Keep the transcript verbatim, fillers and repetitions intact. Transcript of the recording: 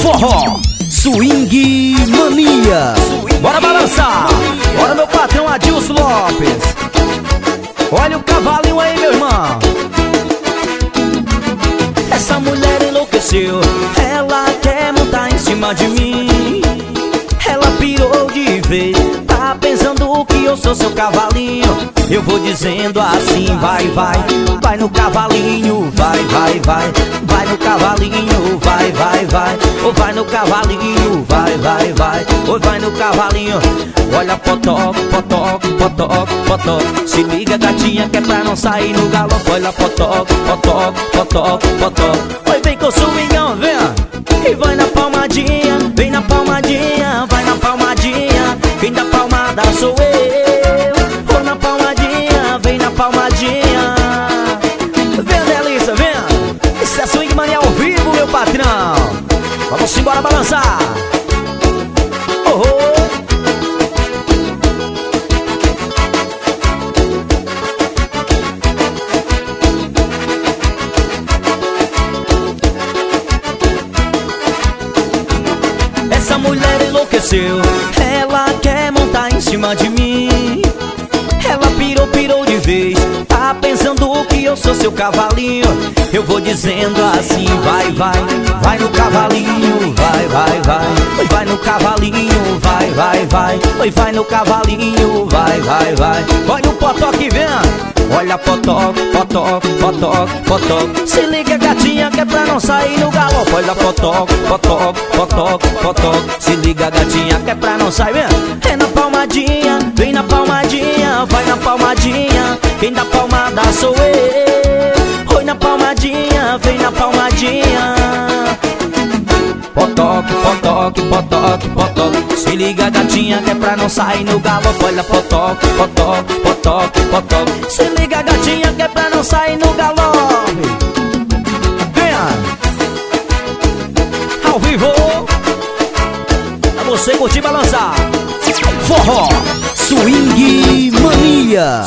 Forró, swing mania. Bora balançar, bora meu patrão Adilson Lopes. Olha o cavalinho aí, meu irmão. Essa mulher enlouqueceu, ela quer montar em cima de mim. Ela pirou de vez, tá pensando que eu sou seu cavalinho. Eu vou dizendo assim, vai, vai, vai no cavalinho, vai, vai, vai, vai no cavalinho, vai, vai, vai, ou vai no cavalinho, vai, vai, vai, ou vai no cavalinho. Olha potó, potó, potó, potó, se liga gatinha que é pra não sair no galope. Olha potó, potó, potó, potó, oi vem com o swingão, vem, e vai na palmadinha, vem na palmadinha, vai na palmadinha, quem dá palmada sou eu. Vou na palmadinha, vem na palmadinha. Vem delícia, vem. Isso é swing mania ao vivo, meu patrão. Vamos embora balançar. Oh, oh. Essa mulher enlouqueceu, ela quer montar em cima de mim. Ela pirou, pirou de vez, tá pensando que eu sou seu cavalinho. Eu vou dizendo assim, vai, vai, vai no cavalinho, vai, vai, vai, oi vai no cavalinho, vai, vai, vai, oi vai no cavalinho, vai, vai, vai. Olha o potó que vem, olha potó, potó, potó, potó, se liga gatinha que é pra não sair no galope. Olha potó, potó, potó, potó, se liga gatinha que é pra não sair, vem, é na palmadinha, vem na palmadinha, vai na palmadinha, quem dá palmada sou eu. Oi na palmadinha, vem na palmadinha. Potoque, potoque, potoque, potoque, se liga gatinha que é pra não sair no galope. Olha potoque, potoque, potoque, potoque, se liga gatinha que é pra não sair no galope. Venha ao vivo, pra você curtir e balançar. Forró, swing mania.